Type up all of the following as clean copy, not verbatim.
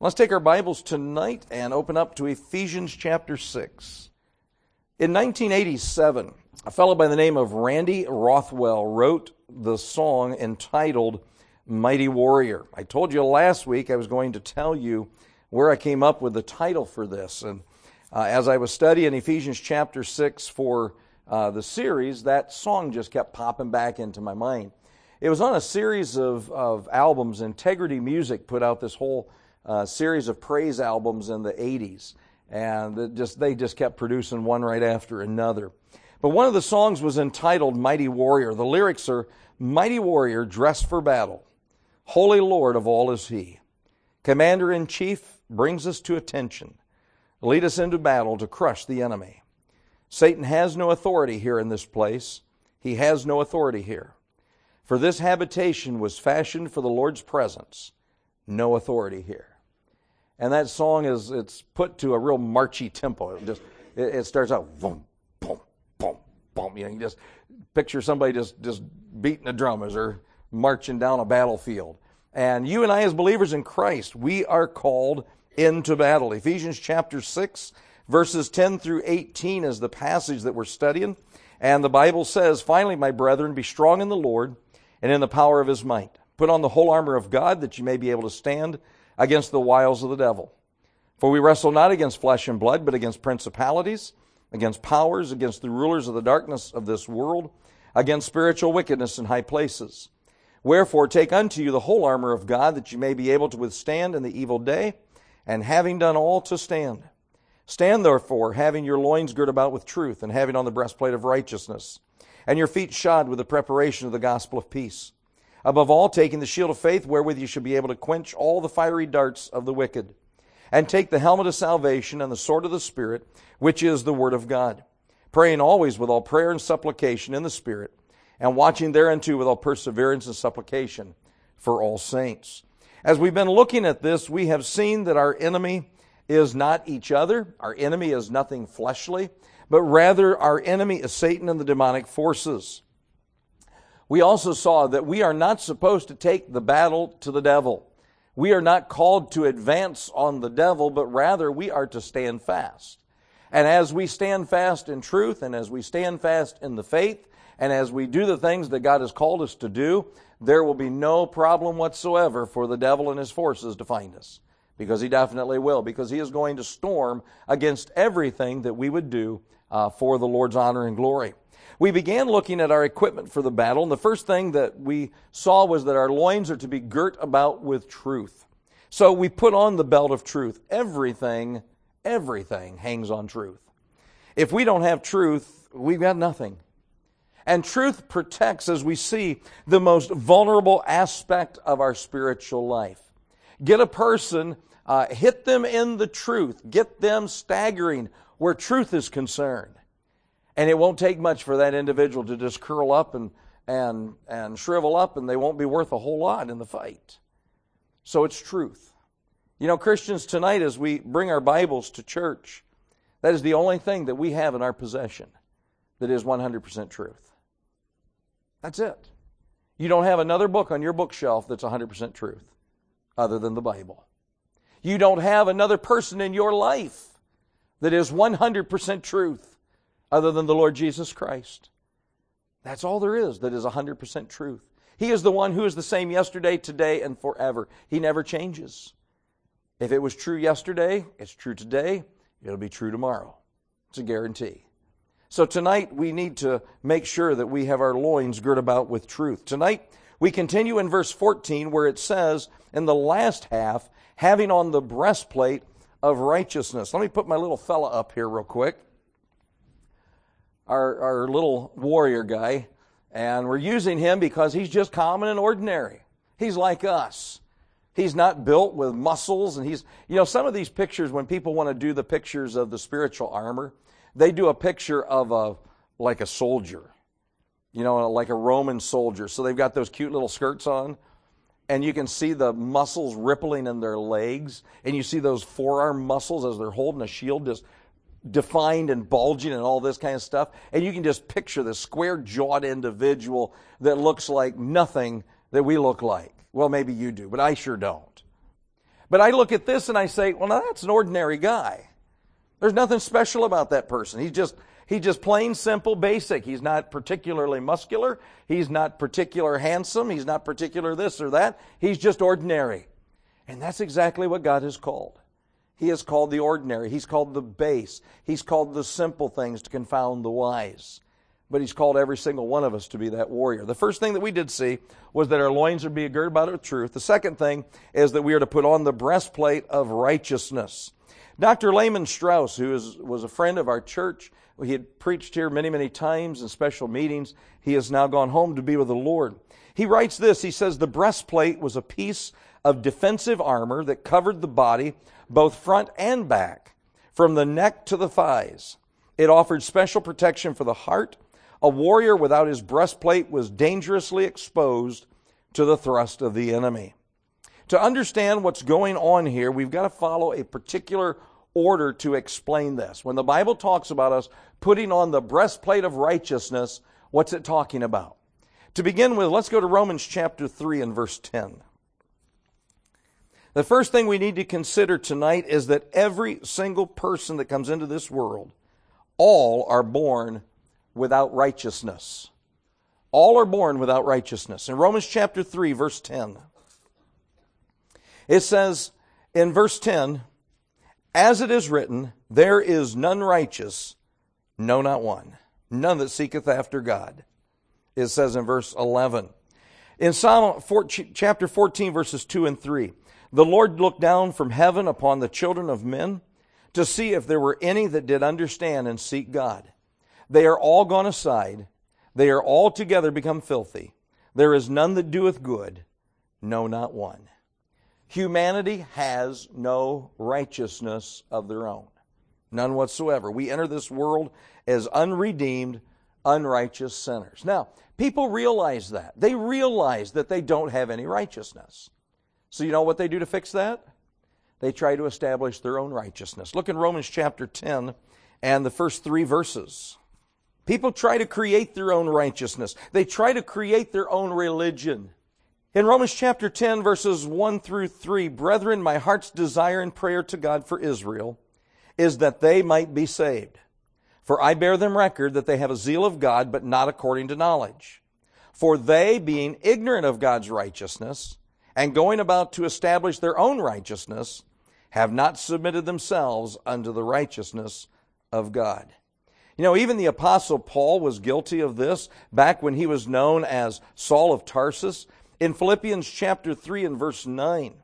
Let's take our Bibles tonight and open up to Ephesians chapter 6. In 1987, a fellow by the name of Randy Rothwell wrote the song entitled Mighty Warrior. I told you last week I was going to tell you where I came up with the title for this. And as I was studying Ephesians chapter 6 for the series, that song just kept popping back into my mind. It was on a series of albums. Integrity Music put out this whole series of praise albums in the 80s. And they just kept producing one right after another. But one of the songs was entitled Mighty Warrior. The lyrics are, Mighty warrior dressed for battle, Holy Lord of all is He. Commander-in-Chief brings us to attention. Lead us into battle to crush the enemy. Satan has no authority here in this place. He has no authority here. For this habitation was fashioned for the Lord's presence. No authority here. And that song it's put to a real marchy tempo. It starts out boom, boom, boom, boom. You just picture somebody just beating a drum as they're marching down a battlefield. And you and I as believers in Christ, we are called into battle. Ephesians chapter 6, verses 10 through 18 is the passage that we're studying. And the Bible says, Finally, my brethren, be strong in the Lord and in the power of His might. Put on the whole armor of God that you may be able to stand against the wiles of the devil. For we wrestle not against flesh and blood, but against principalities, against powers, against the rulers of the darkness of this world, against spiritual wickedness in high places. Wherefore take unto you the whole armor of God, that you may be able to withstand in the evil day, and having done all to stand. Stand therefore, having your loins girt about with truth, and having on the breastplate of righteousness, and your feet shod with the preparation of the gospel of peace. Above all, taking the shield of faith, wherewith you shall be able to quench all the fiery darts of the wicked. And take the helmet of salvation and the sword of the Spirit, which is the word of God. Praying always with all prayer and supplication in the Spirit, and watching thereunto with all perseverance and supplication for all saints. As we've been looking at this, we have seen that our enemy is not each other. Our enemy is nothing fleshly, but rather our enemy is Satan and the demonic forces. We also saw that we are not supposed to take the battle to the devil. We are not called to advance on the devil, but rather we are to stand fast. And as we stand fast in truth, and as we stand fast in the faith, and as we do the things that God has called us to do, there will be no problem whatsoever for the devil and his forces to find us. Because he definitely will. Because he is going to storm against everything that we would do for the Lord's honor and glory. We began looking at our equipment for the battle, and the first thing that we saw was that our loins are to be girt about with truth. So we put on the belt of truth. Everything hangs on truth. If we don't have truth, we've got nothing. And truth protects, as we see, the most vulnerable aspect of our spiritual life. Get a person, hit them in the truth, get them staggering where truth is concerned. And it won't take much for that individual to just curl up and shrivel up, and they won't be worth a whole lot in the fight. So it's truth. You know, Christians, tonight as we bring our Bibles to church, that is the only thing that we have in our possession that is 100% truth. That's it. You don't have another book on your bookshelf that's 100% truth other than the Bible. You don't have another person in your life that is 100% truth other than the Lord Jesus Christ. That's all there is that is 100% truth. He is the one who is the same yesterday, today, and forever. He never changes. If it was true yesterday, it's true today, it'll be true tomorrow. It's a guarantee. So tonight we need to make sure that we have our loins girt about with truth. Tonight we continue in verse 14 where it says in the last half, having on the breastplate of righteousness. Let me put my little fella up here real quick. Our little warrior guy, and we're using him because he's just common and ordinary. He's like us. He's not built with muscles, and some of these pictures, when people want to do the pictures of the spiritual armor, they do a picture of like a soldier, like a Roman soldier. So they've got those cute little skirts on, and you can see the muscles rippling in their legs, and you see those forearm muscles as they're holding a shield just defined and bulging and all this kind of stuff. And you can just picture this square-jawed individual that looks like nothing that we look like. Well, maybe you do, but I sure don't. But I look at this and I say, well, now that's an ordinary guy. There's nothing special about that person. He's just plain simple, basic. He's not particularly muscular. He's not particular handsome. He's not particular this or that. He's just ordinary. And that's exactly what God has called. He has called the ordinary. He's called the base. He's called the simple things to confound the wise. But He's called every single one of us to be that warrior. The first thing that we did see was that our loins are to be girded about with truth. The second thing is that we are to put on the breastplate of righteousness. Dr. Lehman Strauss, who was a friend of our church, he had preached here many, many times in special meetings. He has now gone home to be with the Lord. He writes this, he says, the breastplate was a piece of defensive armor that covered the body, both front and back, from the neck to the thighs. It offered special protection for the heart. A warrior without his breastplate was dangerously exposed to the thrust of the enemy. To understand what's going on here, we've got to follow a particular order to explain this. When the Bible talks about us putting on the breastplate of righteousness, what's it talking about? To begin with, let's go to Romans chapter 3 and verse 10. The first thing we need to consider tonight is that every single person that comes into this world, all are born without righteousness. All are born without righteousness. In Romans chapter 3, verse 10, it says in verse 10, as it is written, there is none righteous, no, not one. None that seeketh after God. It says in verse 11. In Psalm chapter 14, verses 2 and 3, the Lord looked down from heaven upon the children of men to see if there were any that did understand and seek God. They are all gone aside. They are all together become filthy. There is none that doeth good, no, not one. Humanity has no righteousness of their own. None whatsoever. We enter this world as unredeemed, unrighteous sinners. Now, people realize that. They realize that they don't have any righteousness. So you know what they do to fix that? They try to establish their own righteousness. Look in Romans chapter 10 and the first 3 verses. People try to create their own righteousness. They try to create their own religion. In Romans chapter 10, verses 1 through 3, brethren, my heart's desire and prayer to God for Israel is that they might be saved. For I bear them record that they have a zeal of God, but not according to knowledge. For they, being ignorant of God's righteousness, and going about to establish their own righteousness, have not submitted themselves unto the righteousness of God. You know, even the Apostle Paul was guilty of this back when he was known as Saul of Tarsus. In Philippians chapter 3 and verse 9,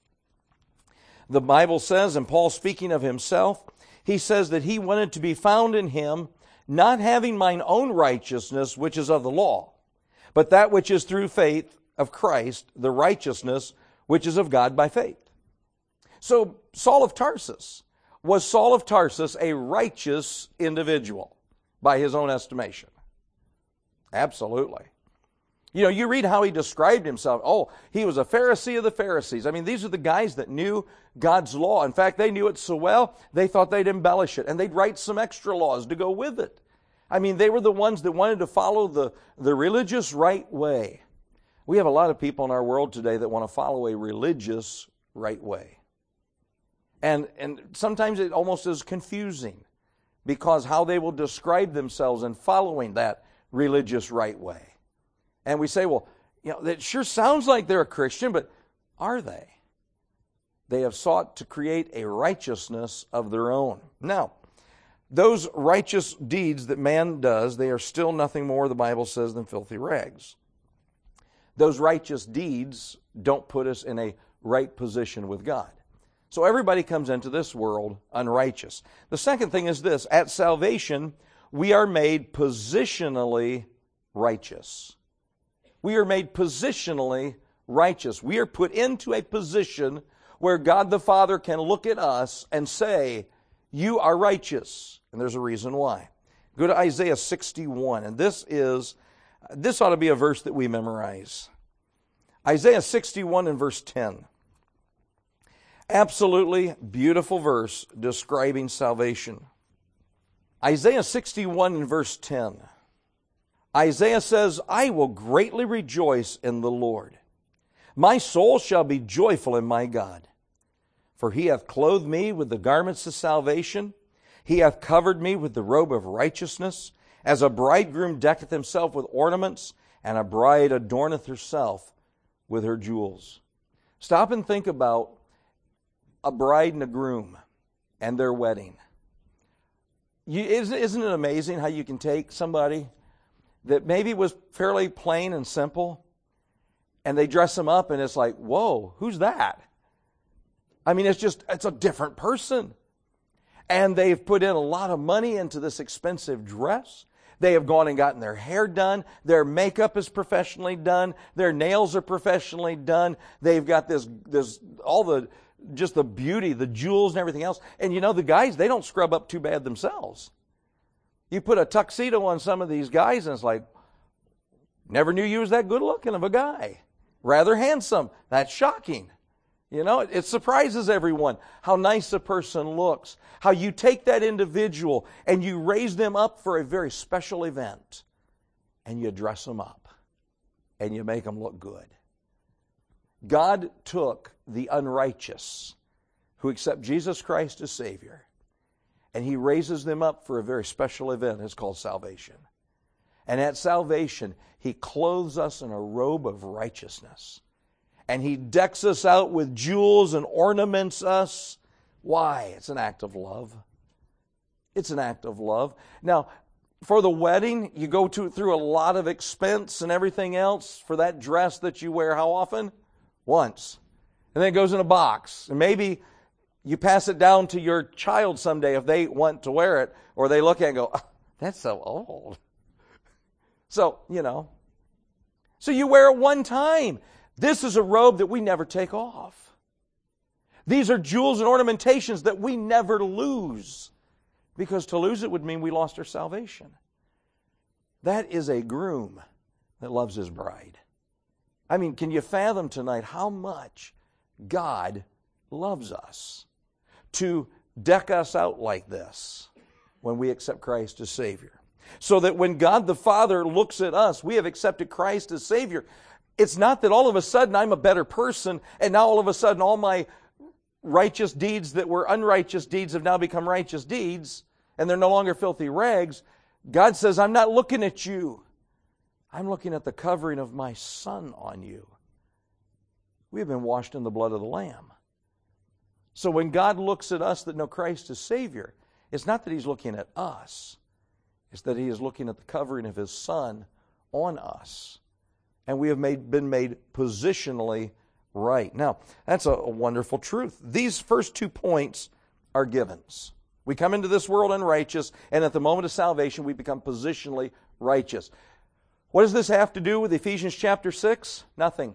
the Bible says, and Paul speaking of himself, he says that he wanted to be found in him, not having mine own righteousness, which is of the law, but that which is through faith of Christ, the righteousness which is of God by faith. So Saul of Tarsus, was Saul of Tarsus a righteous individual by his own estimation? Absolutely. You know, you read how he described himself. Oh, he was a Pharisee of the Pharisees. I mean, these are the guys that knew God's law. In fact, they knew it so well, they thought they'd embellish it, and they'd write some extra laws to go with it. I mean, they were the ones that wanted to follow the religious right way. We have a lot of people in our world today that want to follow a religious right way. And sometimes it almost is confusing because how they will describe themselves in following that religious right way. And we say, well, you know, that sure sounds like they're a Christian, but are they? They have sought to create a righteousness of their own. Now, those righteous deeds that man does, they are still nothing more, the Bible says, than filthy rags. Those righteous deeds don't put us in a right position with God. So everybody comes into this world unrighteous. The second thing is this: at salvation, we are made positionally righteous. We are made positionally righteous. We are put into a position where God the Father can look at us and say, you are righteous. And there's a reason why. Go to Isaiah 61, and this ought to be a verse that we memorize. Isaiah 61 and verse 10. Absolutely beautiful verse describing salvation. Isaiah 61 and verse 10. Isaiah says, I will greatly rejoice in the Lord. My soul shall be joyful in my God. For he hath clothed me with the garments of salvation. He hath covered me with the robe of righteousness. As a bridegroom decketh himself with ornaments, and a bride adorneth herself with her jewels. Stop and think about a bride and a groom and their wedding. Isn't it amazing how you can take somebody that maybe was fairly plain and simple, and they dress them up, and it's like, whoa, who's that? I mean, it's a different person. And they've put in a lot of money into this expensive dress. They have gone and gotten their hair done. Their makeup is professionally done. Their nails are professionally done. They've got this just the beauty, the jewels and everything else. And you know, the guys, they don't scrub up too bad themselves. You put a tuxedo on some of these guys and it's like, never knew you was that good looking of a guy. Rather handsome. That's shocking. You know, it surprises everyone how nice a person looks. How you take that individual and you raise them up for a very special event. And you dress them up. And you make them look good. God took the unrighteous who accept Jesus Christ as Savior, and He raises them up for a very special event. It's called salvation. And at salvation, He clothes us in a robe of righteousness. And He decks us out with jewels and ornaments us. Why? It's an act of love. It's an act of love. Now, for the wedding, you go through a lot of expense and everything else for that dress that you wear how often? Once. And then it goes in a box. And maybe you pass it down to your child someday if they want to wear it, or they look at it and go, oh, that's so old. So, you know. So you wear it one time. This is a robe that we never take off. These are jewels and ornamentations that we never lose. Because to lose it would mean we lost our salvation. That is a groom that loves his bride. I mean, can you fathom tonight how much God loves us to deck us out like this when we accept Christ as Savior? So that when God the Father looks at us, we have accepted Christ as Savior. It's not that all of a sudden I'm a better person and now all of a sudden all my righteous deeds that were unrighteous deeds have now become righteous deeds and they're no longer filthy rags. God says, I'm not looking at you. I'm looking at the covering of my Son on you. We have been washed in the blood of the Lamb. So when God looks at us that know Christ as Savior, it's not that He's looking at us. It's that He is looking at the covering of His Son on us. And we have been made positionally right. Now, that's a wonderful truth. These first 2 points are givens. We come into this world unrighteous, and at the moment of salvation, we become positionally righteous. What does this have to do with Ephesians chapter 6? Nothing.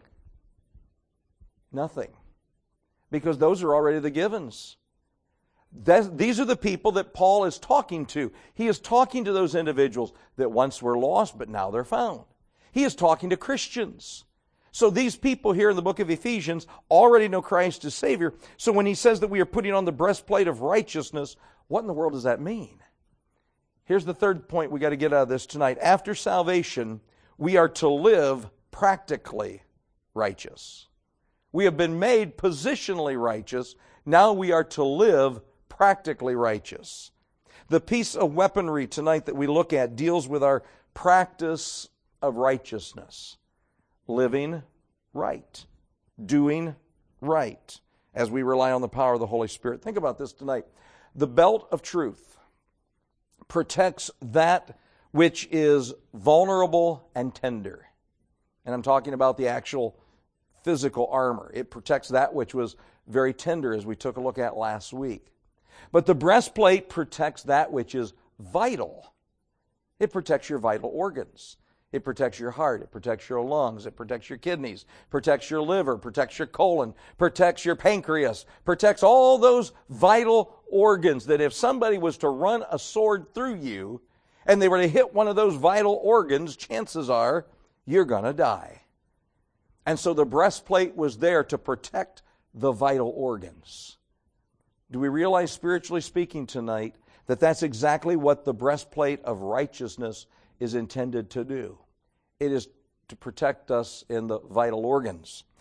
Nothing. Because those are already the givens. These are the people that Paul is talking to. He is talking to those individuals that once were lost, but now they're found. He is talking to Christians. So these people here in the book of Ephesians already know Christ as Savior. So when he says that we are putting on the breastplate of righteousness, what in the world does that mean? Here's the third point we got to get out of this tonight. After salvation, we are to live practically righteous. We have been made positionally righteous. Now we are to live practically righteous. The piece of weaponry tonight that we look at deals with our practice of righteousness. Living right. Doing right. As we rely on the power of the Holy Spirit. Think about this tonight. The belt of truth protects that which is vulnerable and tender. And I'm talking about the actual physical armor. It protects that which was very tender, as we took a look at last week. But the breastplate protects that which is vital. It protects your vital organs. It protects your heart. It protects your lungs. It protects your kidneys. Protects your liver. Protects your colon. Protects your pancreas. Protects all those vital organs that if somebody was to run a sword through you and they were to hit one of those vital organs, chances are you're going to die. And so the breastplate was there to protect the vital organs. Do we realize, spiritually speaking tonight, that that's exactly what the breastplate of righteousness is intended to do? It is to protect us in the vital organs.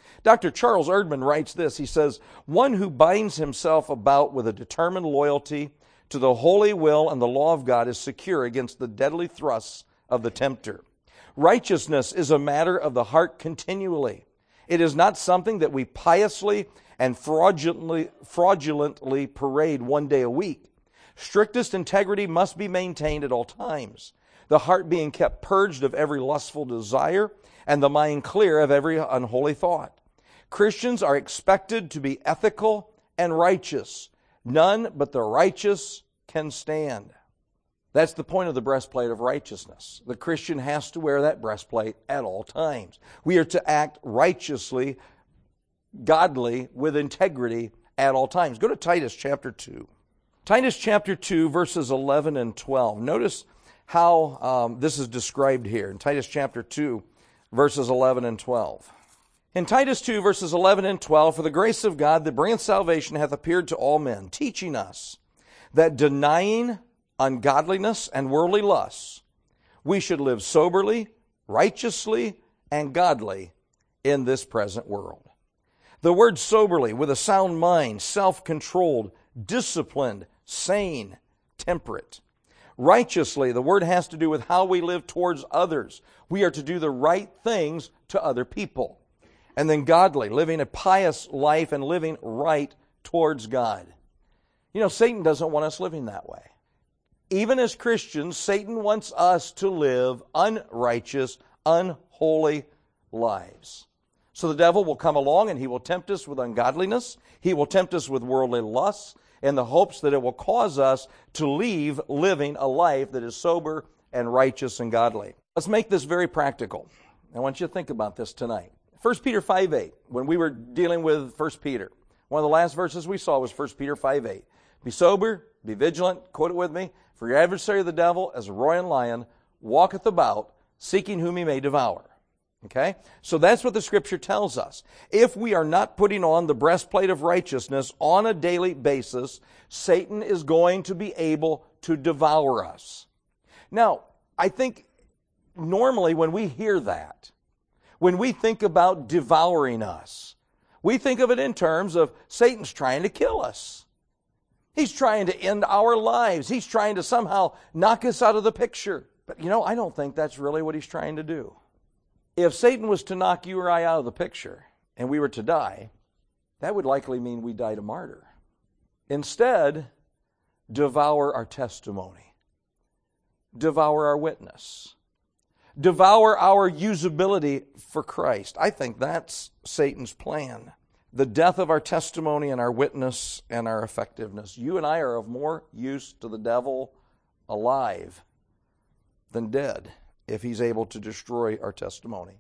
Dr. Charles Erdman writes this. He says, one who binds himself about with a determined loyalty to the holy will and the law of God is secure against the deadly thrusts of the tempter. Righteousness is a matter of the heart continually. It is not something that we piously and fraudulently parade one day a week. Strictest integrity must be maintained at all times, the heart being kept purged of every lustful desire and the mind clear of every unholy thought. Christians are expected to be ethical and righteous. None but the righteous can stand. That's the point of the breastplate of righteousness. The Christian has to wear that breastplate at all times. We are to act righteously, godly, with integrity at all times. Go to Titus chapter 2. Titus chapter 2, verses 11 and 12. Notice how this is described here in Titus chapter 2, verses 11 and 12. In Titus 2, verses 11 and 12, for the grace of God that bringeth salvation hath appeared to all men, teaching us that denying ungodliness and worldly lusts, we should live soberly, righteously, and godly in this present world. The word soberly, with a sound mind, self-controlled, disciplined, sane, temperate. Righteously, the word has to do with how we live towards others. We are to do the right things to other people. And then godly, living a pious life and living right towards God. You know, Satan doesn't want us living that way. Even as Christians, Satan wants us to live unrighteous, unholy lives. So the devil will come along and he will tempt us with ungodliness. He will tempt us with worldly lusts in the hopes that it will cause us to leave living a life that is sober and righteous and godly. Let's make this very practical. I want you to think about this tonight. 1 Peter 5:8, when we were dealing with 1 Peter, one of the last verses we saw was 1 Peter 5:8. Be sober, be vigilant, quote it with me, for your adversary the devil, as a roaring lion, walketh about, seeking whom he may devour. Okay? So that's what the Scripture tells us. If we are not putting on the breastplate of righteousness on a daily basis, Satan is going to be able to devour us. Now, I think normally when we hear that, when we think about devouring us, we think of it in terms of Satan's trying to kill us. He's trying to end our lives. He's trying to somehow knock us out of the picture. But you know, I don't think that's really what he's trying to do. If Satan was to knock you or I out of the picture and we were to die, that would likely mean we died a martyr. Instead, devour our testimony. Devour our witness. Devour our usability for Christ. I think that's Satan's plan. The death of our testimony and our witness and our effectiveness. You and I are of more use to the devil alive than dead if he's able to destroy our testimony.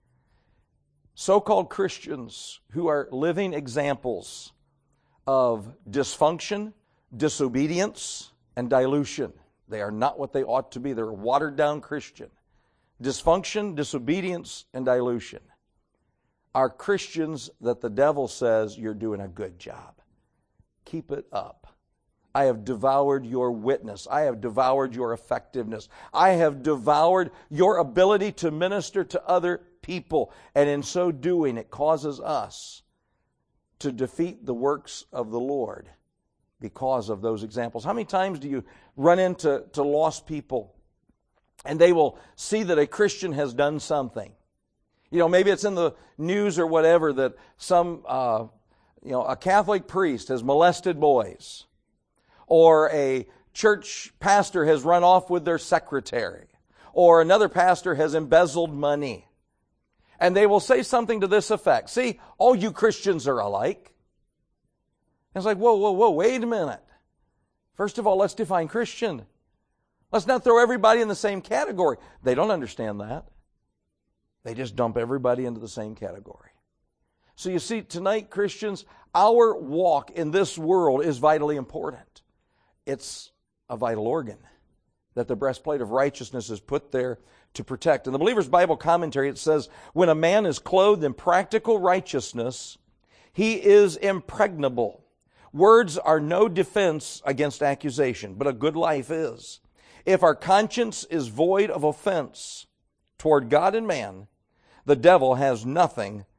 So-called Christians who are living examples of dysfunction, disobedience, and dilution. They are not what they ought to be. They're a watered-down Christian. Dysfunction, disobedience, and dilution are Christians that the devil says, you're doing a good job. Keep it up. I have devoured your witness. I have devoured your effectiveness. I have devoured your ability to minister to other people. And in so doing, it causes us to defeat the works of the Lord because of those examples. How many times do you run into lost people and they will see that a Christian has done something? You know, maybe it's in the news or whatever that some, a Catholic priest has molested boys. Or a church pastor has run off with their secretary. Or another pastor has embezzled money. And they will say something to this effect. See, all you Christians are alike. And it's like, whoa, wait a minute. First of all, let's define Christian. Let's not throw everybody in the same category. They don't understand that. They just dump everybody into the same category. So you see, tonight, Christians, our walk in this world is vitally important. It's a vital organ that the breastplate of righteousness is put there to protect. In the Believer's Bible Commentary, it says, when a man is clothed in practical righteousness, he is impregnable. Words are no defense against accusation, but a good life is. If our conscience is void of offense toward God and man, the devil has nothing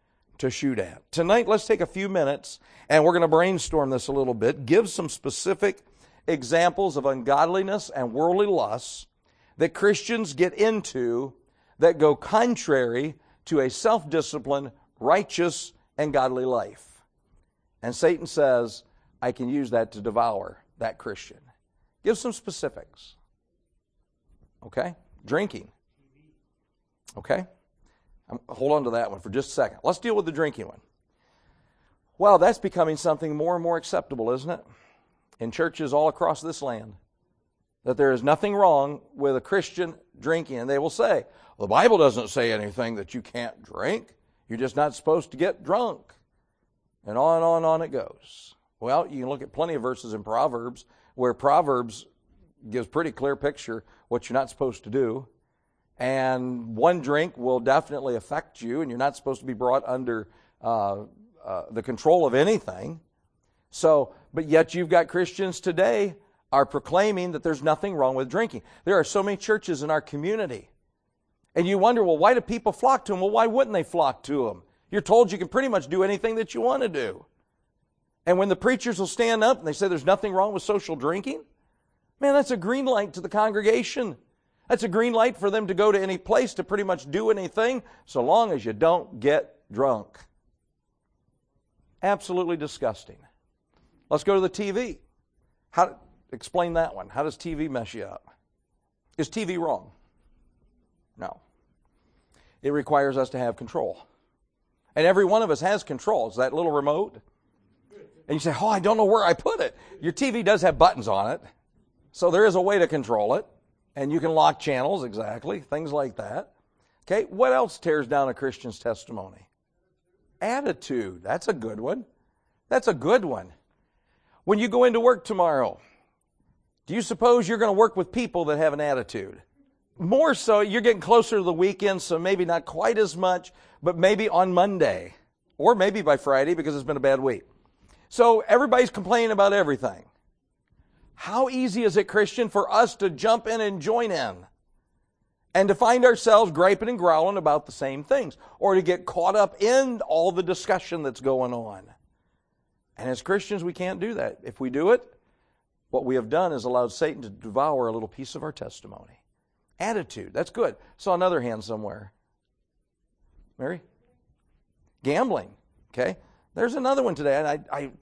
to shoot at. Tonight, let's take a few minutes and we're going to brainstorm this a little bit, give some specific examples of ungodliness and worldly lusts that Christians get into that go contrary to a self-disciplined, righteous, and godly life. And Satan says, I can use that to devour that Christian. Give some specifics. Okay? Drinking. Okay? Hold on to that one for just a second. Let's deal with the drinking one. Well, that's becoming something more and more acceptable, isn't it? In churches all across this land. That there is nothing wrong with a Christian drinking. And they will say, well, the Bible doesn't say anything that you can't drink. You're just not supposed to get drunk. And on it goes. Well, you can look at plenty of verses in Proverbs where Proverbs gives pretty clear picture what you're not supposed to do. And one drink will definitely affect you, and you're not supposed to be brought under the control of anything. So, but yet you've got Christians today are proclaiming that there's nothing wrong with drinking. There are so many churches in our community. And you wonder, well, why do people flock to them? Well, why wouldn't they flock to them? You're told you can pretty much do anything that you want to do. And when the preachers will stand up and they say there's nothing wrong with social drinking, man, that's a green light to the congregation. That's a green light for them to go to any place to pretty much do anything so long as you don't get drunk. Absolutely disgusting. Let's go to the TV. Explain that one. How does TV mess you up? Is TV wrong? No. It requires us to have control. And every one of us has control. It's that little remote. And you say, oh, I don't know where I put it. Your TV does have buttons on it. So there is a way to control it. And you can lock channels, exactly, things like that. Okay, what else tears down a Christian's testimony? Attitude. That's a good one. That's a good one. When you go into work tomorrow, do you suppose you're going to work with people that have an attitude? More so, you're getting closer to the weekend, so maybe not quite as much, but maybe on Monday, or maybe by Friday because it's been a bad week. So everybody's complaining about everything. How easy is it, Christian, for us to jump in and join in and to find ourselves griping and growling about the same things or to get caught up in all the discussion that's going on? And as Christians, we can't do that. If we do it, what we have done is allowed Satan to devour a little piece of our testimony. Attitude, that's good. Saw another hand somewhere. Mary? Gambling, okay? There's another one today. And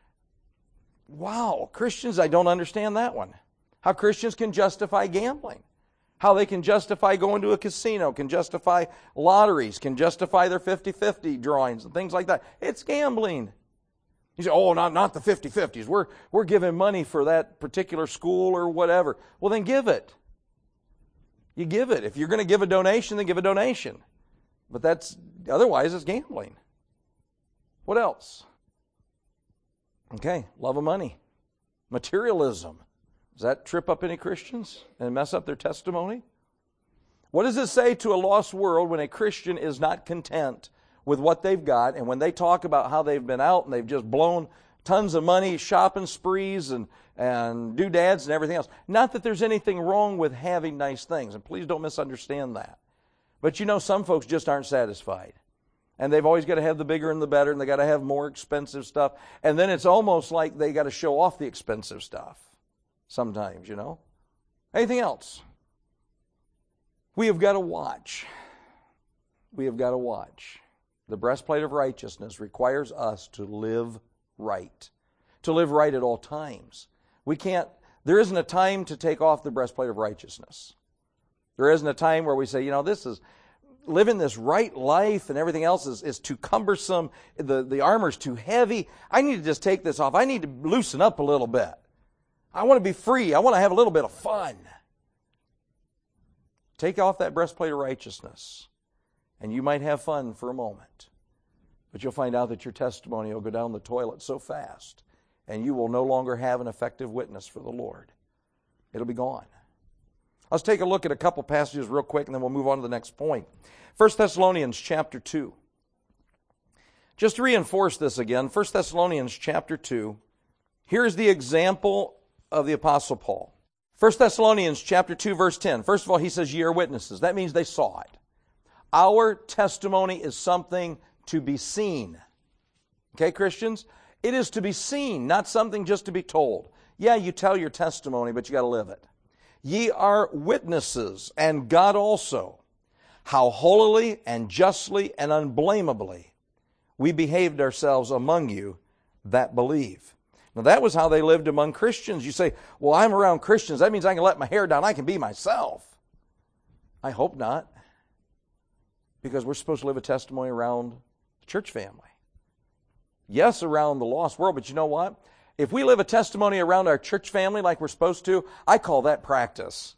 wow, Christians, I don't understand that one. How Christians can justify gambling. How they can justify going to a casino, can justify lotteries, can justify their 50-50 drawings and things like that. It's gambling. You say, oh, not the 50-50s. We're giving money for that particular school or whatever. Well, then give it. You give it. If you're going to give a donation, then give a donation. But otherwise it's gambling. What else? Okay, love of money. Materialism. Does that trip up any Christians and mess up their testimony? What does it say to a lost world when a Christian is not content with what they've got, and when they talk about how they've been out and they've just blown tons of money, shopping sprees and doodads and everything else? Not that there's anything wrong with having nice things, and please don't misunderstand that. But you know, some folks just aren't satisfied. And they've always got to have the bigger and the better, and they got to have more expensive stuff. And then it's almost like they got to show off the expensive stuff sometimes, you know. Anything else? We have got to watch. We have got to watch. The breastplate of righteousness requires us to live right. To live right at all times. There isn't a time to take off the breastplate of righteousness. There isn't a time where we say, you know, living this right life and everything else is too cumbersome. The armor's too heavy. I need to just take this off. I need to loosen up a little bit. I want to be free. I want to have a little bit of fun. Take off that breastplate of righteousness, and you might have fun for a moment. But you'll find out that your testimony will go down the toilet so fast, and you will no longer have an effective witness for the Lord. It'll be gone. Let's take a look at a couple passages real quick, and then we'll move on to the next point. 1 Thessalonians chapter 2. Just to reinforce this again, 1 Thessalonians chapter 2, here's the example of the Apostle Paul. 1 Thessalonians chapter 2, verse 10. First of all, he says, ye are witnesses. That means they saw it. Our testimony is something to be seen. Okay, Christians? It is to be seen, not something just to be told. Yeah, you tell your testimony, but you got to live it. Ye are witnesses, and God also, how holily and justly and unblameably we behaved ourselves among you that believe. Now, that was how they lived among Christians. You say, well, I'm around Christians. That means I can let my hair down. I can be myself. I hope not. Because we're supposed to live a testimony around the church family. Yes, around the lost world, but you know what? If we live a testimony around our church family like we're supposed to, I call that practice.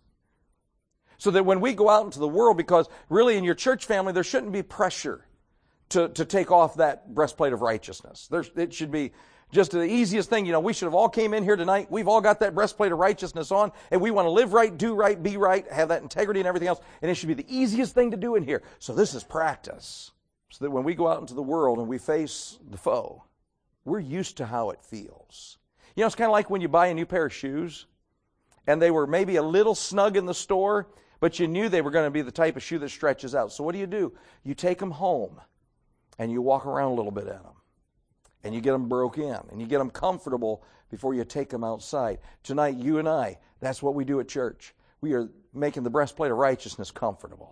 So that when we go out into the world, because really in your church family, there shouldn't be pressure to take off that breastplate of righteousness. It should be just the easiest thing. You know, we should have all came in here tonight. We've all got that breastplate of righteousness on, and we want to live right, do right, be right, have that integrity and everything else, and it should be the easiest thing to do in here. So this is practice. So that when we go out into the world and we face the foe, we're used to how it feels. You know, it's kind of like when you buy a new pair of shoes, and they were maybe a little snug in the store, but you knew they were going to be the type of shoe that stretches out. So what do? You take them home, and you walk around a little bit in them. And you get them broke in, and you get them comfortable before you take them outside. Tonight, you and I, that's what we do at church. We are making the breastplate of righteousness comfortable.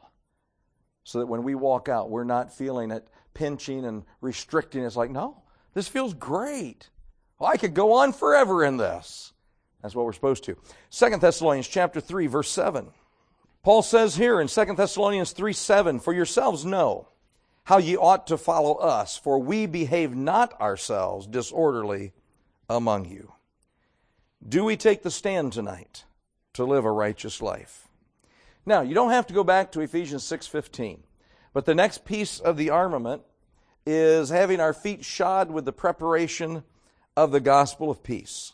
So that when we walk out, we're not feeling it pinching and restricting. It's like, no, this feels great. Well, I could go on forever in this. That's what we're supposed to. 2 Thessalonians chapter 3, verse 7. Paul says here in 2 Thessalonians 3:7, for yourselves know how ye ought to follow us, for we behave not ourselves disorderly among you. Do we take the stand tonight to live a righteous life? Now, you don't have to go back to Ephesians 6:15, but the next piece of the armament is having our feet shod with the preparation of the gospel of peace.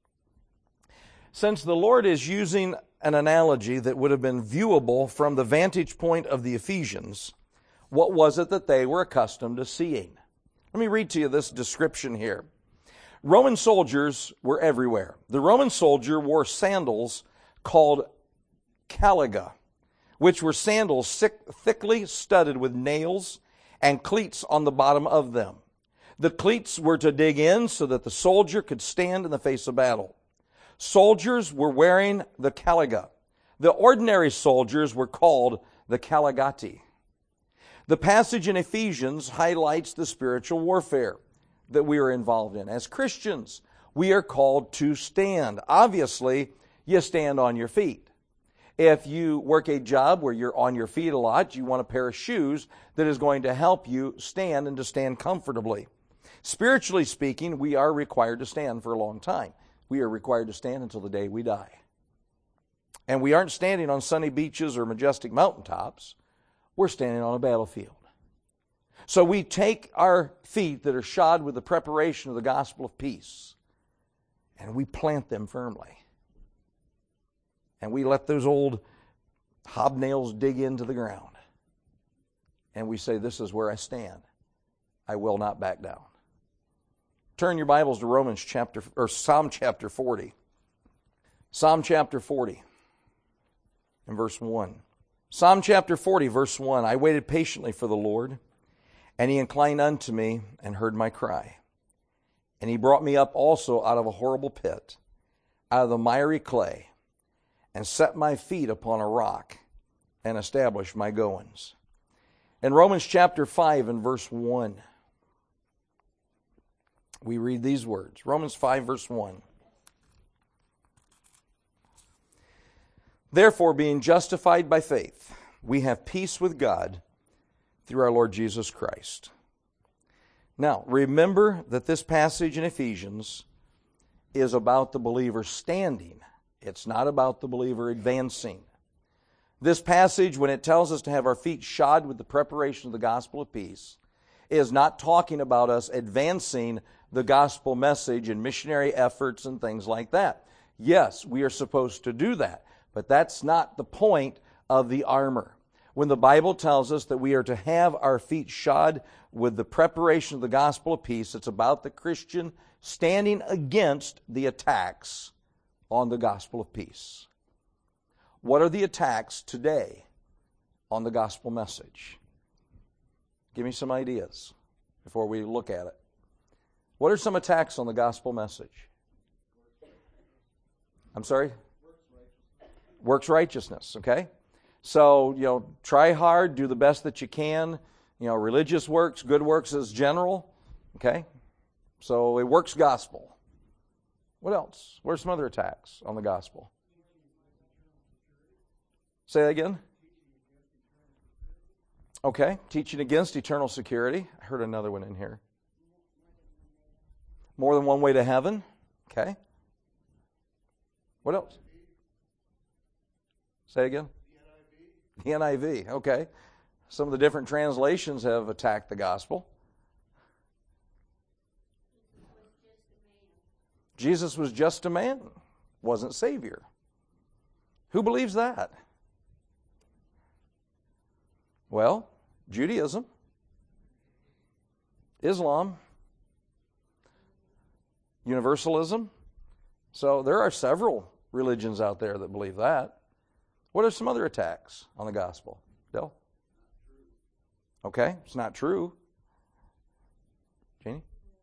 Since the Lord is using an analogy that would have been viewable from the vantage point of the Ephesians, what was it that they were accustomed to seeing? Let me read to you this description here. Roman soldiers were everywhere. The Roman soldier wore sandals called caliga, which were sandals thickly studded with nails and cleats on the bottom of them. The cleats were to dig in so that the soldier could stand in the face of battle. Soldiers were wearing the caliga. The ordinary soldiers were called the caligati. The passage in Ephesians highlights the spiritual warfare that we are involved in. As Christians, we are called to stand. Obviously, you stand on your feet. If you work a job where you're on your feet a lot, you want a pair of shoes that is going to help you stand and to stand comfortably. Spiritually speaking, we are required to stand for a long time. We are required to stand until the day we die. And we aren't standing on sunny beaches or majestic mountaintops. We're standing on a battlefield. So we take our feet that are shod with the preparation of the gospel of peace, and we plant them firmly. And we let those old hobnails dig into the ground. And we say, this is where I stand. I will not back down. Turn your Bibles to Psalm chapter 40. Psalm chapter 40 and verse 1. Psalm chapter 40, verse 1. I waited patiently for the Lord, and He inclined unto me and heard my cry. And He brought me up also out of a horrible pit, out of the miry clay, and set my feet upon a rock, and established my goings. In Romans chapter 5 and verse 1, we read these words. Romans 5, verse 1. Therefore, being justified by faith, we have peace with God through our Lord Jesus Christ. Now, remember that this passage in Ephesians is about the believer standing. It's not about the believer advancing. This passage, when it tells us to have our feet shod with the preparation of the gospel of peace, is not talking about us advancing the gospel message and missionary efforts and things like that. Yes, we are supposed to do that, but that's not the point of the armor. When the Bible tells us that we are to have our feet shod with the preparation of the gospel of peace, it's about the Christian standing against the attacks on the gospel of peace. What are the attacks today on the gospel message? Give me some ideas. before we look at it. What are some attacks on the gospel message? I'm sorry? Works righteousness, okay? So, try hard, do the best that you can. Religious works, good works is general, okay? So, it works gospel. What else? What are some other attacks on the gospel? Say that again? Okay, teaching against eternal security. I heard another one in here. More than one way to heaven. Okay. What else? Say again? The NIV. Okay. Some of the different translations have attacked the gospel. Jesus was just a man, wasn't Savior. Who believes that? Well, Judaism, Islam, Universalism. So there are several religions out there that believe that. What are some other attacks on the gospel? Dell? Okay, it's not true. Jeannie?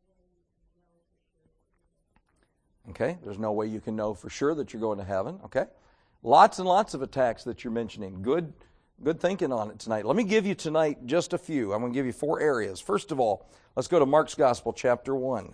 Okay, there's no way you can know for sure that you're going to heaven. Okay, lots and lots of attacks that you're mentioning. Good thinking on it tonight. Let me give you tonight just a few. I'm going to give you 4 areas. First of all, let's go to Mark's Gospel, chapter 1.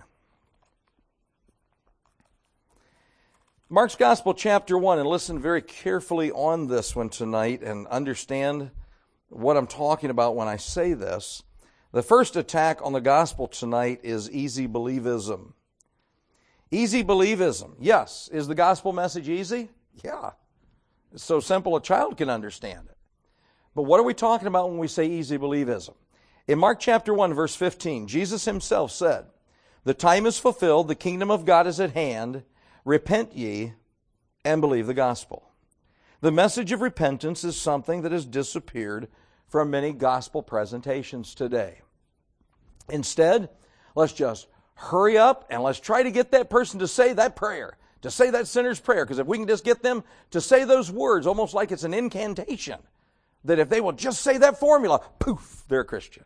Mark's Gospel, chapter 1, and listen very carefully on this one tonight and understand what I'm talking about when I say this. The first attack on the gospel tonight is easy believism. Easy believism. Yes. Is the gospel message easy? Yeah. It's so simple a child can understand it. But what are we talking about when we say easy believism? In Mark chapter 1, verse 15, Jesus himself said, "The time is fulfilled, the kingdom of God is at hand. Repent ye and believe the gospel." The message of repentance is something that has disappeared from many gospel presentations today. Instead, let's just hurry up and let's try to get that person to say that prayer, to say that sinner's prayer, because if we can just get them to say those words, almost like it's an incantation, that if they will just say that formula, poof, they're a Christian.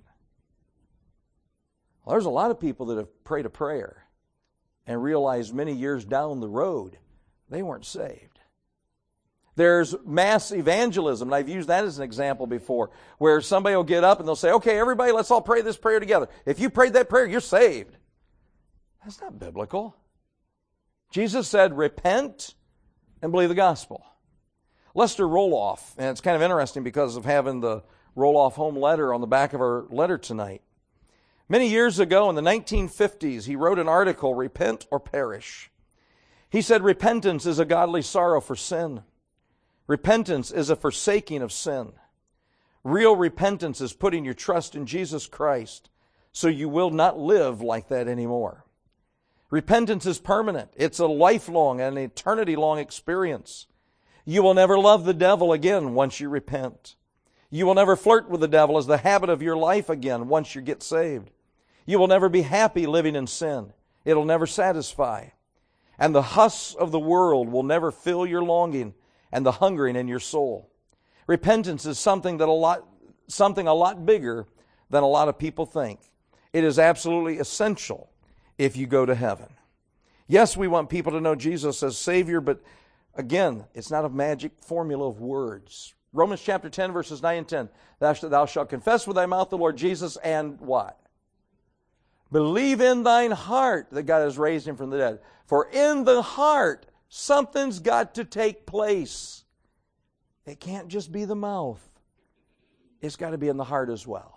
Well, there's a lot of people that have prayed a prayer and realized many years down the road they weren't saved. There's mass evangelism, and I've used that as an example before, where somebody will get up and they'll say, "Okay, everybody, let's all pray this prayer together. If you prayed that prayer, you're saved." That's not biblical. Jesus said, repent and believe the gospel. Lester Roloff, and it's kind of interesting because of having the Roloff home letter on the back of our letter tonight. Many years ago in the 1950s, he wrote an article, Repent or Perish. He said, repentance is a godly sorrow for sin. Repentance is a forsaking of sin. Real repentance is putting your trust in Jesus Christ so you will not live like that anymore. Repentance is permanent. It's a lifelong and eternity-long experience. You will never love the devil again once you repent. You will never flirt with the devil as the habit of your life again once you get saved. You will never be happy living in sin. It'll never satisfy. And the husks of the world will never fill your longing and the hungering in your soul. Repentance is something a lot bigger than a lot of people think. It is absolutely essential if you go to heaven. Yes, we want people to know Jesus as Savior, but again, it's not a magic formula of words. Romans chapter 10, verses 9 and 10. Thou shalt confess with thy mouth the Lord Jesus and what? Believe in thine heart that God has raised him from the dead. For in the heart, something's got to take place. It can't just be the mouth. It's got to be in the heart as well.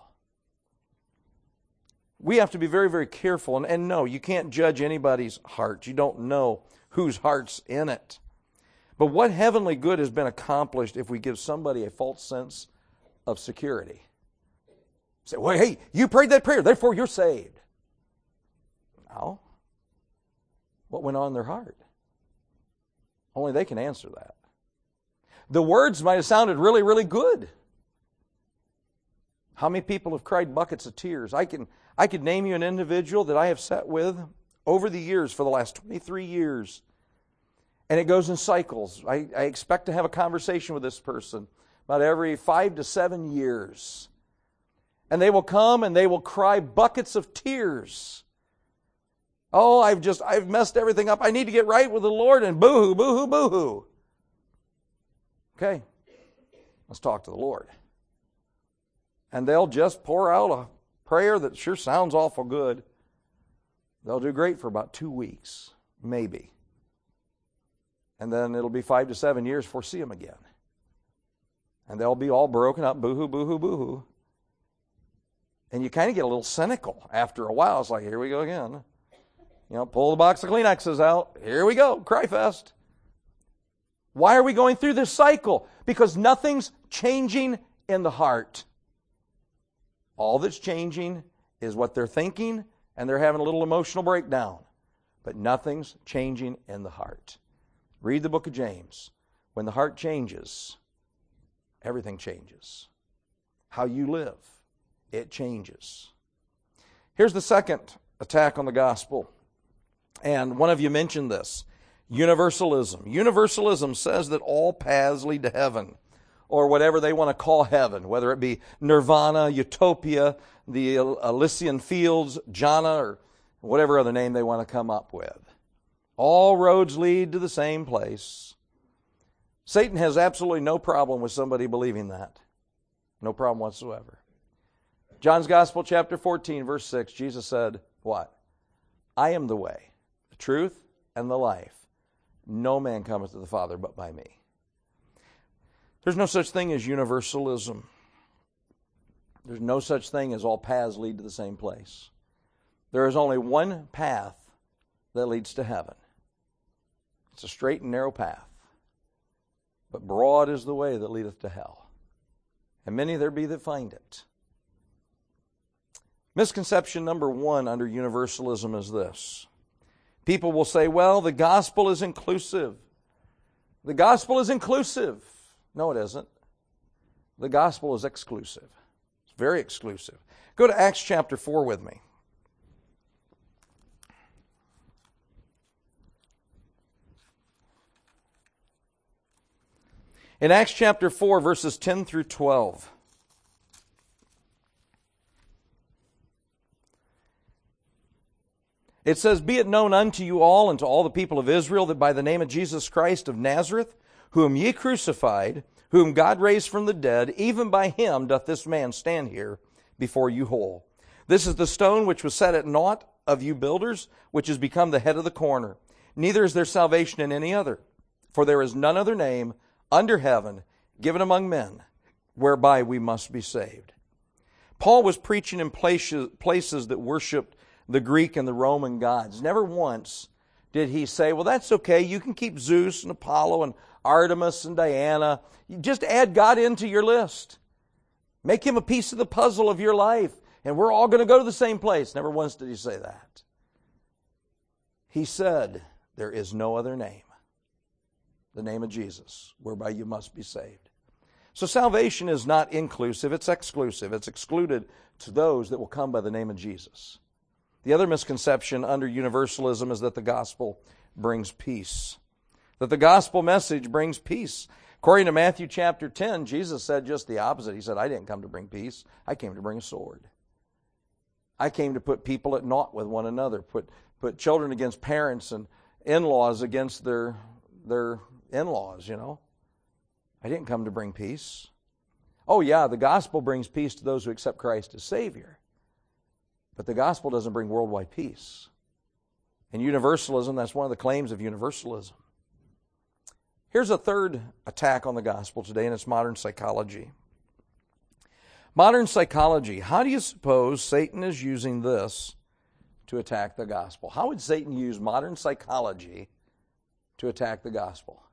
We have to be very, very careful. And no, you can't judge anybody's heart. You don't know whose heart's in it. But what heavenly good has been accomplished if we give somebody a false sense of security? Say, well, hey, you prayed that prayer, therefore you're saved. No. What went on in their heart? Only they can answer that. The words might have sounded really, really good. How many people have cried buckets of tears? I could name you an individual that I have sat with over the years for the last 23 years. And it goes in cycles. I expect to have a conversation with this person about every 5 to 7 years. And they will come and they will cry buckets of tears. Oh, I've messed everything up. I need to get right with the Lord, and boo-hoo, boo-hoo, boo-hoo. Okay, let's talk to the Lord. And they'll just pour out a prayer that sure sounds awful good. They'll do great for about 2 weeks, maybe. And then it'll be 5 to 7 years before we see them again. And they'll be all broken up, boo-hoo, boo-hoo, boo-hoo. And you kind of get a little cynical after a while. It's like, here we go again. You know, pull the box of Kleenexes out. Here we go, cry fest. Why are we going through this cycle? Because nothing's changing in the heart. All that's changing is what they're thinking, and they're having a little emotional breakdown. But nothing's changing in the heart. Read the book of James. When the heart changes, everything changes. How you live, it changes. Here's the second attack on the gospel. And one of you mentioned this. Universalism. Universalism says that all paths lead to heaven, or whatever they want to call heaven, whether it be nirvana, utopia, the Elysian fields, jhana, or whatever other name they want to come up with. All roads lead to the same place. Satan has absolutely no problem with somebody believing that. No problem whatsoever. John's Gospel, chapter 14, verse 6, Jesus said, what? I am the way, the truth, and the life. No man cometh to the Father but by me. There's no such thing as universalism. There's no such thing as all paths lead to the same place. There is only one path that leads to heaven. It's a straight and narrow path. But broad is the way that leadeth to hell. And many there be that find it. Misconception number one under universalism is this. People will say, well, the gospel is inclusive. The gospel is inclusive. No, it isn't. The gospel is exclusive. It's very exclusive. Go to Acts chapter 4 with me. In Acts chapter 4, verses 10 through 12. It says, Be it known unto you all and to all the people of Israel that by the name of Jesus Christ of Nazareth, whom ye crucified, whom God raised from the dead, even by him doth this man stand here before you whole. This is the stone which was set at naught of you builders, which is become the head of the corner. Neither is there salvation in any other, for there is none other name under heaven given among men whereby we must be saved. Paul was preaching in places that worshiped the Greek and the Roman gods. Never once did he say, well, that's okay, you can keep Zeus and Apollo and Artemis and Diana. You just add God into your list. Make him a piece of the puzzle of your life, and we're all going to go to the same place. Never once did he say that. He said, there is no other name, the name of Jesus, whereby you must be saved. So salvation is not inclusive, it's exclusive. It's excluded to those that will come by the name of Jesus. The other misconception under universalism is that the gospel brings peace. That the gospel message brings peace. According to Matthew chapter 10, Jesus said just the opposite. He said, I didn't come to bring peace. I came to bring a sword. I came to put people at naught with one another. Put children against parents and in-laws against their in-laws, you know. I didn't come to bring peace. Oh yeah, the gospel brings peace to those who accept Christ as Savior. But the gospel doesn't bring worldwide peace. And universalism, that's one of the claims of universalism. Here's a third attack on the gospel today, and it's modern psychology. Modern psychology, how do you suppose Satan is using this to attack the gospel? How would Satan use modern psychology to attack the gospel?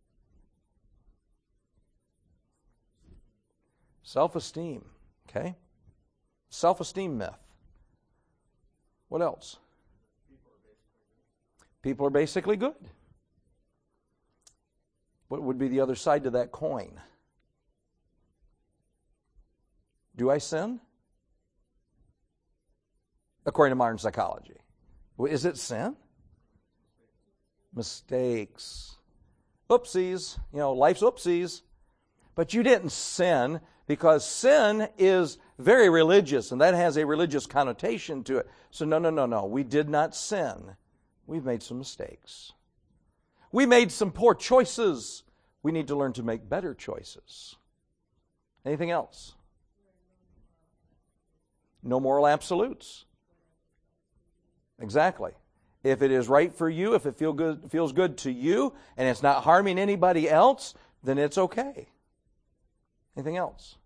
Self-esteem, okay? Self-esteem myth. What else? People are basically good. What would be the other side to that coin? Do I sin? According to modern psychology. Is it sin? Mistakes. Oopsies. You know, life's oopsies. But you didn't sin Because sin is very religious, and that has a religious connotation to it. So no. We did not sin. We've made some mistakes. We made some poor choices. We need to learn to make better choices. Anything else? No moral absolutes. Exactly. If it is right for you, if it feels good to you, and it's not harming anybody else, then it's okay. Anything else?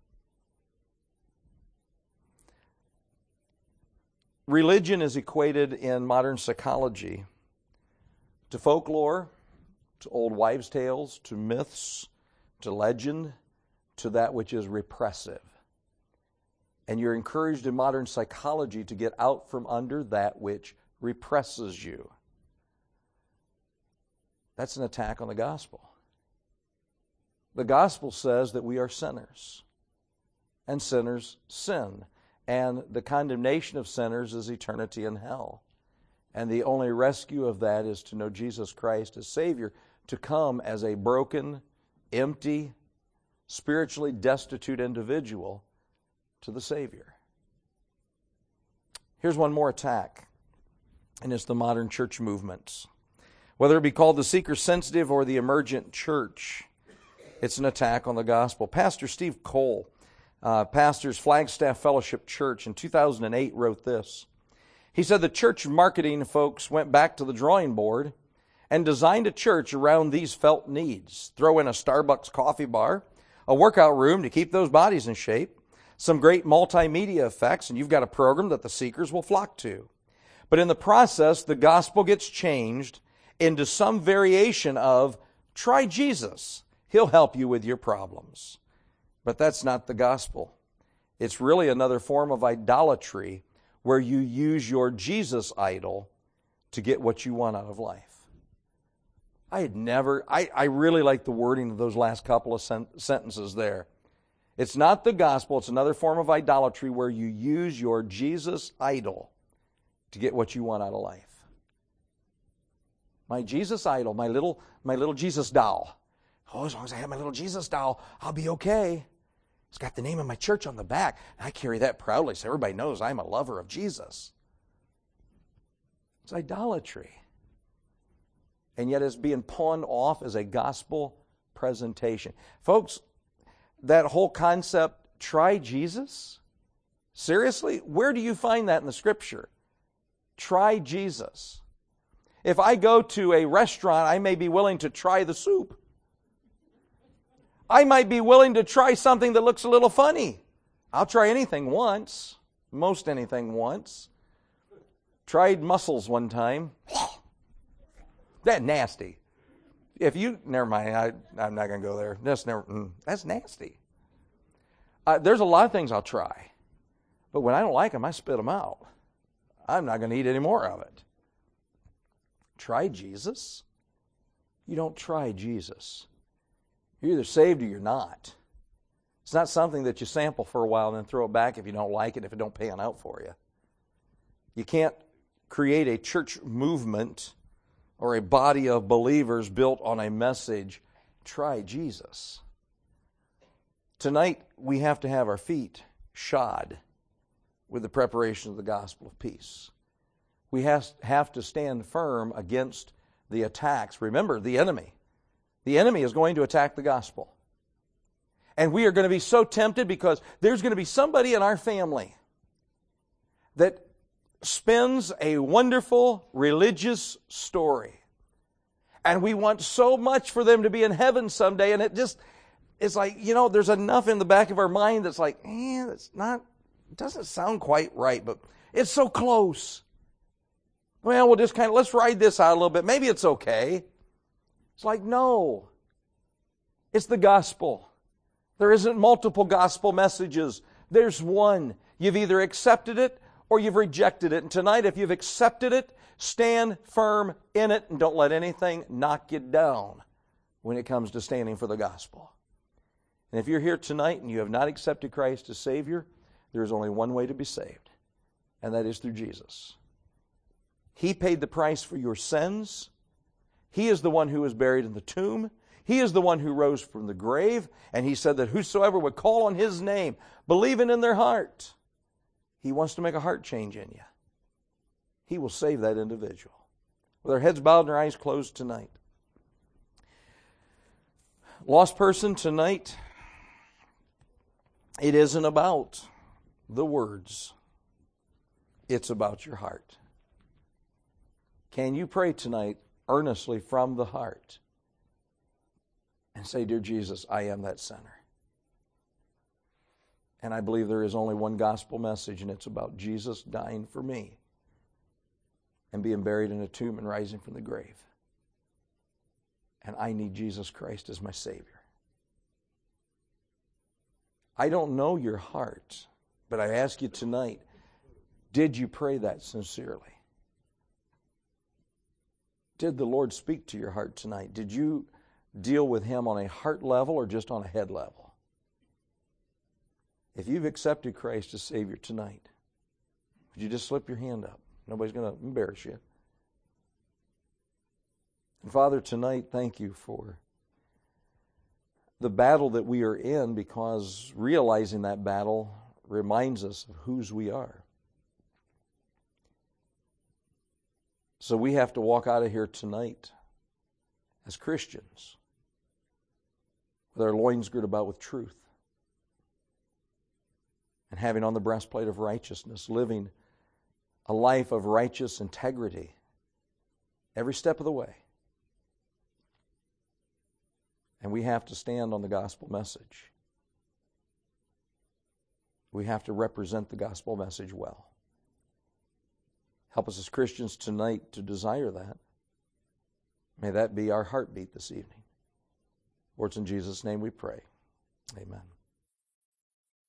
Religion is equated in modern psychology to folklore, to old wives' tales, to myths, to legend, to that which is repressive. And you're encouraged in modern psychology to get out from under that which represses you. That's an attack on the gospel. The gospel says that we are sinners, and sinners sin, and the condemnation of sinners is eternity in hell. And the only rescue of that is to know Jesus Christ as Savior, to come as a broken, empty, spiritually destitute individual to the Savior. Here's one more attack, and it's the modern church movements. Whether it be called the seeker-sensitive or the emergent church, it's an attack on the gospel. Pastor Steve Cole, pastors Flagstaff Fellowship Church, in 2008 wrote this. He said the church marketing folks went back to the drawing board and designed a church around these felt needs. Throw in a Starbucks coffee bar, a workout room to keep those bodies in shape, some great multimedia effects, and you've got a program that the seekers will flock to. But in the process, the gospel gets changed into some variation of, try Jesus. He'll help you with your problems. But that's not the gospel. It's really another form of idolatry where you use your Jesus idol to get what you want out of life. I really like the wording of those last couple of sentences there. It's not the gospel, it's another form of idolatry where you use your Jesus idol to get what you want out of life. My Jesus idol, my little Jesus doll. Oh, as long as I have my little Jesus doll, I'll be okay. It's got the name of my church on the back. And I carry that proudly so everybody knows I'm a lover of Jesus. It's idolatry. And yet it's being pawned off as a gospel presentation. Folks, that whole concept, try Jesus? Seriously? Where do you find that in the Scripture? Try Jesus. If I go to a restaurant, I may be willing to try the soup. I might be willing to try something that looks a little funny. I'll try anything once, most anything once. Tried mussels one time. That's nasty. Never mind, I'm not going to go there. That's nasty. There's a lot of things I'll try. But when I don't like them, I spit them out. I'm not going to eat any more of it. Try Jesus? You don't try Jesus. You're either saved or you're not. It's not something that you sample for a while and then throw it back if you don't like it, if it don't pan out for you. You can't create a church movement or a body of believers built on a message, try Jesus. Tonight, we have to have our feet shod with the preparation of the gospel of peace. We have to stand firm against the attacks. Remember, the enemy. The enemy is going to attack the gospel. And we are going to be so tempted because there's going to be somebody in our family that spins a wonderful religious story. And we want so much for them to be in heaven someday, and it's like, there's enough in the back of our mind that's like, it doesn't sound quite right, but it's so close. Well, we'll just let's ride this out a little bit. Maybe it's okay. It's like, no. It's the gospel. There isn't multiple gospel messages. There's one. You've either accepted it or you've rejected it. And tonight, if you've accepted it, stand firm in it and don't let anything knock you down when it comes to standing for the gospel. And if you're here tonight and you have not accepted Christ as Savior, there is only one way to be saved, and that is through Jesus. He paid the price for your sins. He is the one who was buried in the tomb. He is the one who rose from the grave, and He said that whosoever would call on His name, believing in their heart, He wants to make a heart change in you. He will save that individual. With our heads bowed and our eyes closed tonight. Lost person, tonight, it isn't about the words. It's about your heart. Can you pray tonight earnestly from the heart and say, Dear Jesus, I am that sinner. And I believe there is only one gospel message, and it's about Jesus dying for me and being buried in a tomb and rising from the grave. And I need Jesus Christ as my Savior. I don't know your heart, but I ask you tonight, did you pray that sincerely? Did the Lord speak to your heart tonight? Did you deal with Him on a heart level or just on a head level? If you've accepted Christ as Savior tonight, would you just slip your hand up? Nobody's going to embarrass you. And Father, tonight, thank you for the battle that we are in, because realizing that battle reminds us of whose we are. So we have to walk out of here tonight as Christians with our loins girded about with truth and having on the breastplate of righteousness, living a life of righteous integrity every step of the way. And we have to stand on the gospel message. We have to represent the gospel message well. Help us as Christians tonight to desire that. May that be our heartbeat this evening. For it's in Jesus' name we pray. Amen.